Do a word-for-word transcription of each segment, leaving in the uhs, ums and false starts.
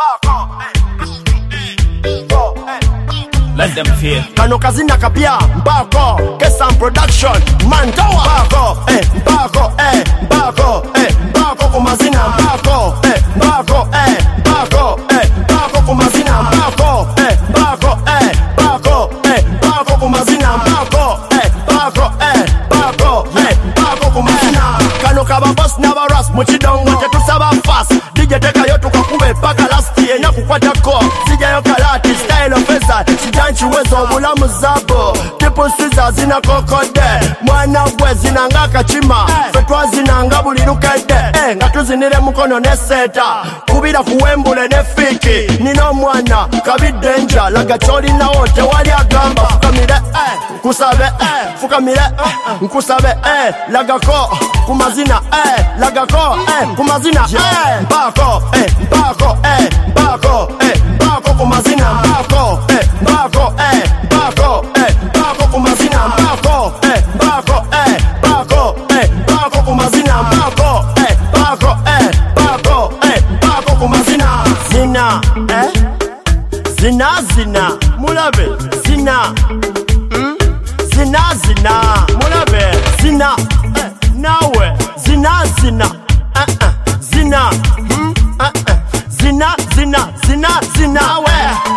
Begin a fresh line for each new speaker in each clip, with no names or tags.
Let them feel.
Kano kazina kapia Mbako Kesam production Mantawa Mbako eh Mbako eh Mbako eh Mbako kumazina Mbako eh Mbako eh Mbako eh Mbako kumazina Mbako eh Mbako eh Mbako eh Mbako kumazina Mbako eh Mbako eh Mbako eh Mbako kumazina Kano kaba boss never ras muchidongo tetusaba fast D J teka yotu kwa kube paka last year na kukwata ko sija yo kalati style of esa sijanchi wezo obulamu zabo tipo siza zina kokode mwana gwe zina nga kachima fetwa zina nga bulirukede eh nga tuzinire mukono ne seta kubira kuwembule ne fiki nino mwana kabidenja laga choli na wote wali agamba fukamire eh kusabe eh fukamire eh nkusabe eh laga ko kumazina eh laga ko eh kumazina eh Mbako eh Mbako eh Mbako eh Mbako kumazina Mbako eh Mbako eh Mbako eh Mbako kumazina Mbako eh Mbako eh Mbako eh Mbako kumazina Mbako eh Mbako eh Mbako eh Mbako kumazina Zina eh Zina zina mulabe zina mm? Zina zina mulabe zina eh nawe zina zina eh eh zina mm? eh eh zina zina zina zina we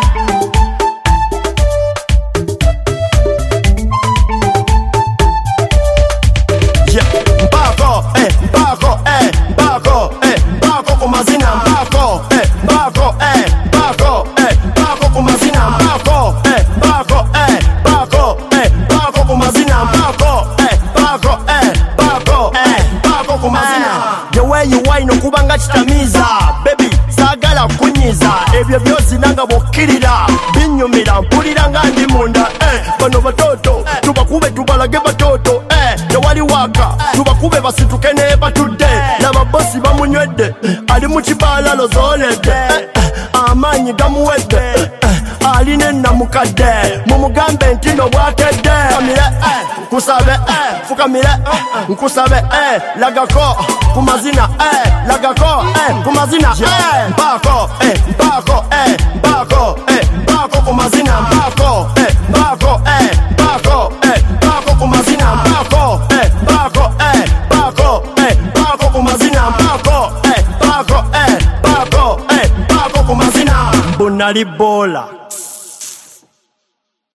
Mbako eh Mbako eh Mbako eh Mbako kumazina Mbako eh Mbako eh Mbako eh Mbako kumazina Mbako eh Mbako eh Mbako eh Mbako kumazina Mbako eh Mbako eh Mbako eh Mbako kumazina the way you wine okubanga kitamiza baby sagala kunyiza ebyo byozi nanga bokirira binyumira mpulira nga ndi munda eh bano batoto tubakube tubalage batoto eh tewali waka tubakube basituke ne batudde n'ababosi bamunywedde ali mu kibalalo zoledde eh, amanyi gamuwedde eh, aline namukadde mumugambe ntino bwakedde fukamire eh kusabe eh fukamire eh nkusabe eh lagako kumazina eh lagako eh kumazina eh Mbako eh Mbako eh Mbako eh Mbako kumazina Mbako eh Mbako eh Mbako eh Mbako kumazina Mbako eh Mbako eh Mbako eh Mbako kumazina Mbako eh Mbako eh Mbako eh Mbako kumazina Mbunali bola